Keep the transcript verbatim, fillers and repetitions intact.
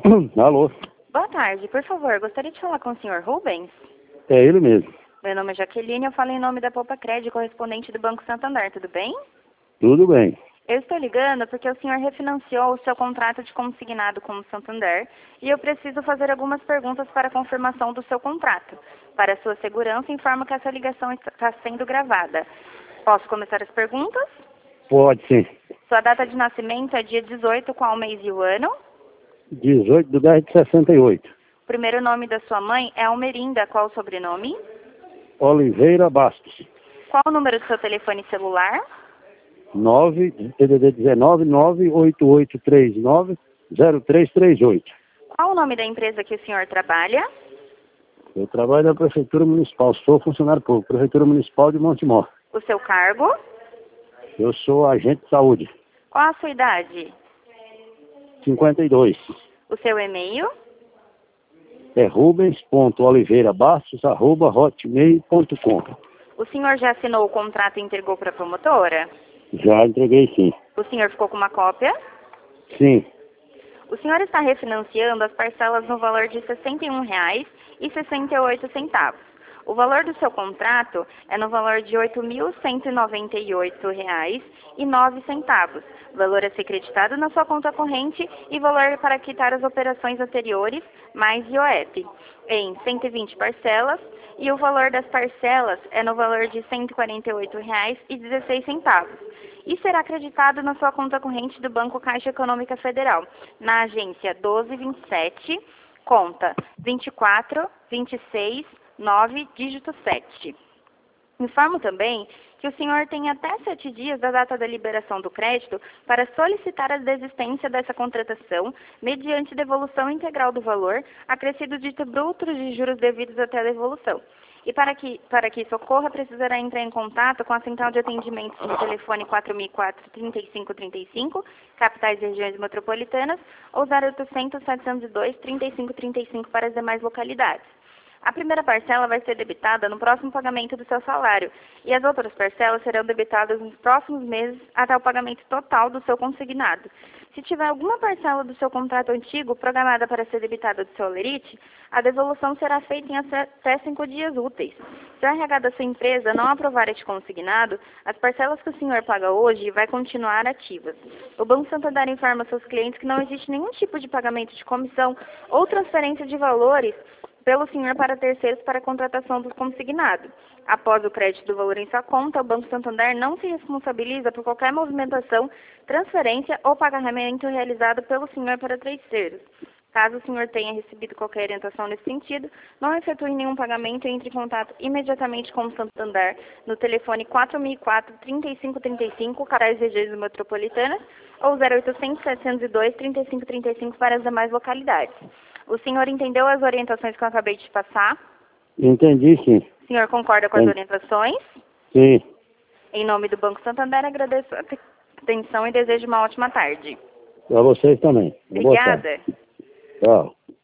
Alô? Boa tarde, por favor, gostaria de falar com o senhor Rubens? É ele mesmo. Meu nome é Jaqueline, eu falo em nome da Poupa Crédito, correspondente do Banco Santander, tudo bem? Tudo bem. Eu estou ligando porque o senhor refinanciou o seu contrato de consignado com o Santander e eu preciso fazer algumas perguntas para confirmação do seu contrato. Para sua segurança, informo que essa ligação está sendo gravada. Posso começar as perguntas? Pode sim. Sua data de nascimento é dia dezoito, qual mês e o ano? dezoito de dez de sessenta e oito. O primeiro nome da sua mãe é Almerinda, qual o sobrenome? Oliveira Bastos. Qual o número do seu telefone celular? nove, D D D dezenove, nove oito oito três nove zero três três oito. Qual o nome da empresa que o senhor trabalha? Eu trabalho na Prefeitura Municipal, sou funcionário público, Prefeitura Municipal de Montemor. O seu cargo? Eu sou agente de saúde, Qual a sua idade? cinquenta e dois. O seu e-mail? É rubens ponto oliveira bastos arroba hotmail ponto com. O senhor já assinou o contrato e entregou para a promotora? Já entreguei sim. O senhor ficou com uma cópia? Sim. O senhor está refinanciando as parcelas no valor de sessenta e um reais e sessenta e oito centavos. O valor do seu contrato é no valor de oito mil cento e noventa e oito reais e nove centavos. Valor a ser creditado na sua conta corrente e valor para quitar as operações anteriores, mais I O F, em cento e vinte parcelas, e o valor das parcelas é no valor de cento e quarenta e oito reais e dezesseis centavos. E será acreditado na sua conta corrente do Banco Caixa Econômica Federal, na agência doze vinte e sete, conta vinte e quatro, vinte e seis, nove, dígito sete. Informo também que o senhor tem até sete dias da data da liberação do crédito para solicitar a desistência dessa contratação mediante devolução integral do valor, acrescido de brutos de juros devidos até a devolução. E para que, para que isso ocorra, precisará entrar em contato com a Central de Atendimento no telefone quatro mil e quatro, trinta e cinco trinta e cinco, capitais e regiões metropolitanas, ou zero oitocentos, setecentos e dois, trinta e cinco trinta e cinco para as demais localidades. A primeira parcela vai ser debitada no próximo pagamento do seu salário e as outras parcelas serão debitadas nos próximos meses até o pagamento total do seu consignado. Se tiver alguma parcela do seu contrato antigo programada para ser debitada do seu holerite, a devolução será feita em até cinco dias úteis. Se o R H da sua empresa não aprovar este consignado, as parcelas que o senhor paga hoje vai continuar ativas. O Banco Santander informa seus clientes que não existe nenhum tipo de pagamento de comissão ou transferência de valores pelo senhor para terceiros para a contratação do consignado. Após o crédito do valor em sua conta, o Banco Santander não se responsabiliza por qualquer movimentação, transferência ou pagamento realizado pelo senhor para terceiros. Caso o senhor tenha recebido qualquer orientação nesse sentido, não efetue nenhum pagamento e entre em contato imediatamente com o Santander no telefone quatro mil e quatro, trinta e cinco trinta e cinco, capitais e regiões metropolitanas, ou zero oitocentos, setecentos e dois, trinta e cinco trinta e cinco para as demais localidades. O senhor entendeu as orientações que eu acabei de passar? Entendi sim. O senhor concorda com as orientações? Sim. Em nome do Banco Santander, agradeço a atenção e desejo uma ótima tarde. Para vocês também. Obrigada. Tchau.